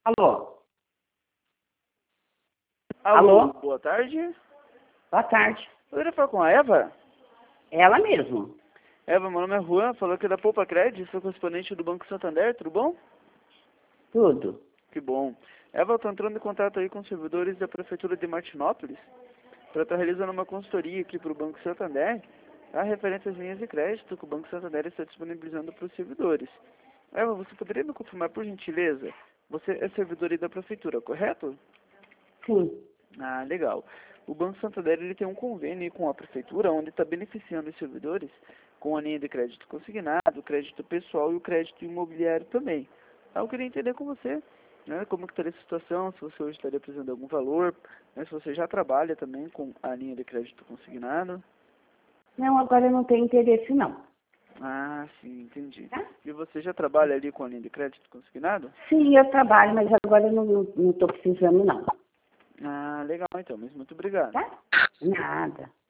Alô? Alô, Alô? boa tarde. Boa tarde. Poderia falar com a Eva? Ela mesmo. Eva, meu nome é Juan, falou que é da Poupa Cred, sou correspondente do Banco Santander, tudo bom? Tudo. Que bom. Eva, eu tô entrando em contato aí com os servidores da Prefeitura de Martinópolis para estar realizando uma consultoria aqui para o Banco Santander, tá? Referente às linhas de crédito que o Banco Santander está disponibilizando para os servidores. Eva, você poderia me confirmar, por gentileza? Você é servidor aí da Prefeitura, correto? Sim. Ah, legal. O Banco Santander ele tem um convênio com a Prefeitura, onde está beneficiando os servidores com a linha de crédito consignado, o crédito pessoal e o crédito imobiliário também. Eu queria entender com você, né, como que estaria a situação, se você hoje estaria precisando de algum valor, né, se você já trabalha também com a linha de crédito consignado. Não, agora eu não tenho interesse, não. Ah, sim, entendi. Tá? E você já trabalha ali com a linha de crédito consignado? Sim, eu trabalho, mas agora eu não estou precisando, não. Ah, legal então, mas muito obrigado. Tá? Nada.